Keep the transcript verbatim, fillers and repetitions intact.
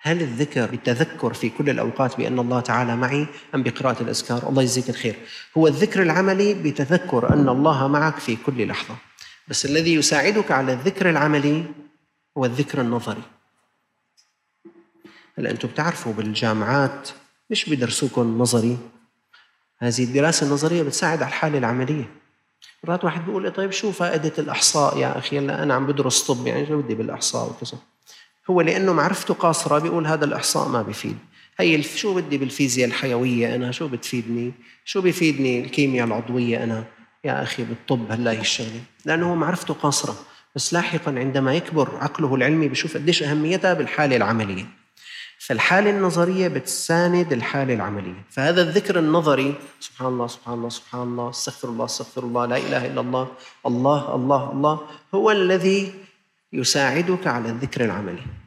هل الذكر بالتذكر في كل الأوقات بأن الله تعالى معي أم بقراءة الأذكار؟ الله يجزيك الخير. هو الذكر العملي بتذكر أن الله معك في كل لحظة، بس الذي يساعدك على الذكر العملي هو الذكر النظري. هلا أنتم بتعرفوا بالجامعات مش بدرسوكم نظري، هذه الدراسة النظرية بتساعد على الحالة العملية. مرات واحد بيقول طيب شو فائدة الإحصاء يا أخي؟ هلا أنا عم بدرس طب، يعني شو بدي بالإحصاء وكذا؟ هو لأنه معرفته قاصرة بيقول هذا الإحصاء ما بيفيد. هي شو بدي بالفيزياء الحيوية أنا؟ شو بتفيدني؟ شو بيفيدني الكيمياء العضوية أنا يا أخي بالطب هلا الشغلة؟ لأنه هو معرفته قاصرة، بس لاحقا عندما يكبر عقله العلمي بيشوف قديش أهميتها بالحالة العملية. فالحالة النظرية بتساند الحالة العملية. فهذا الذكر النظري سبحان الله سبحان الله سبحان الله استغفر الله استغفر الله لا إله إلا الله الله الله الله هو الذي يساعدك على الذكر العملي.